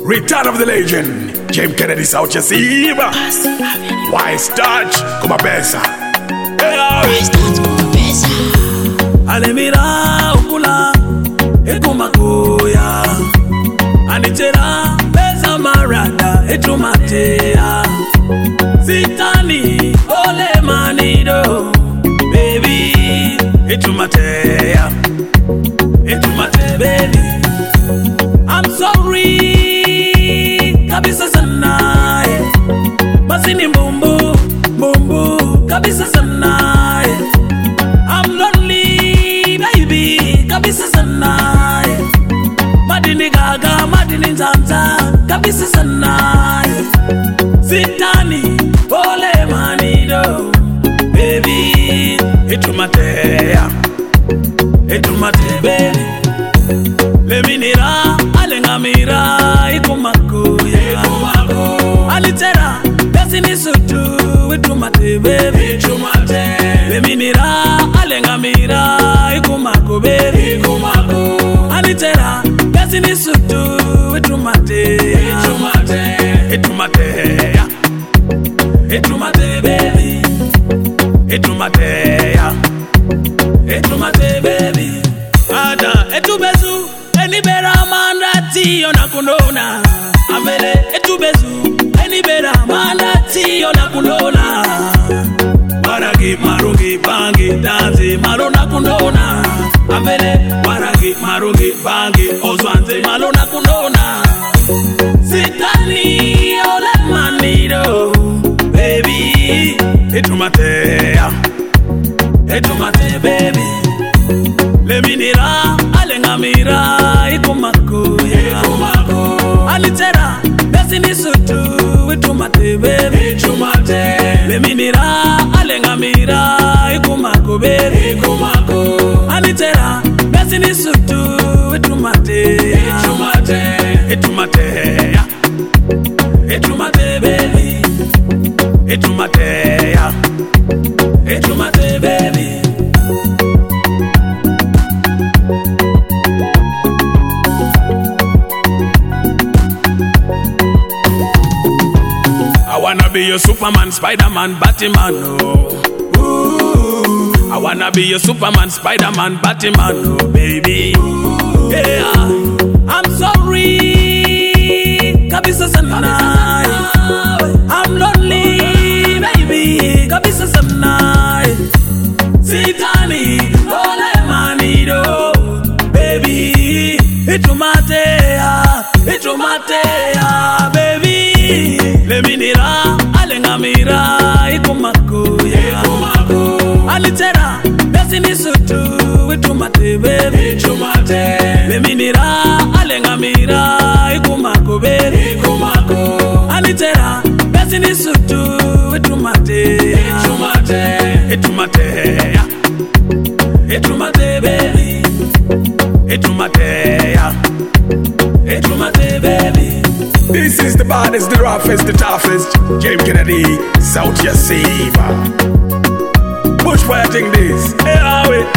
Return of the legend, James Kennedy South Yasiba. Wise touch, como pesa. Wise touch, como pesa. Alemira ukula, ekumakuya. Anitera, pesa marada, etumatea. Sitani, ole manido. Baby, etumatea. Etumate, baby. I'm sorry, kabisa sana. Masini mbumbu, mbumbu, kabisa sana. I'm lonely, baby, kabisa sana. Madini gaga, madini zanza, kabisa sana. Sitani, ole manido. Baby, etumatea. Etumate, baby. Leminira, alengamira, ikumakuya. Alitera, desini sutu, etumate, baby. Leminira, alengamira, ikumaku, baby. Alitera, desini sutu, etumate. Etumate, etumate, baby. Etumate, etumate, baby. Ada, etubezu, enibera mandati yona kunona. Amele, etubezu, enibera mandati yona kunona. Waragi, marugi, bangi, danzi, marona kunona. Amele, waragi, marugi, bangi, ozwanze, marona kunona. Sitani, ole manido, baby. Etumate, etumate, baby. Leminira, alengamira, ikumakuya. Alitera, desini sutu, etumate, baby. Leminira, alengamira, ikumaku, baby. Alitera, desini sutu, etumate. Etumate, etumate, baby. Etumate, etumate, baby. I wanna be your Superman, Spider-Man, Batman, oh. Ooh. I wanna be your Superman, Spider-Man, Batman, oh, baby. Ooh. Yeah, I'm sorry, kabisa sana. I'm lonely, baby, kabisa sana. Sitani, ole manido, baby. Etumatea, etumatea, baby. Leminira, alengamira, ikumakuya. Alitera, desini sutu, etumate, baby. Leminira, alengamira, ikumaku, baby. Alitera, desini sutu, etumate. Etumate, etumate, baby. Etumate, etumate, baby. This is the baddest, the roughest, the toughest, James Kennedy South Yasiba. Bushfire thing this. Hey,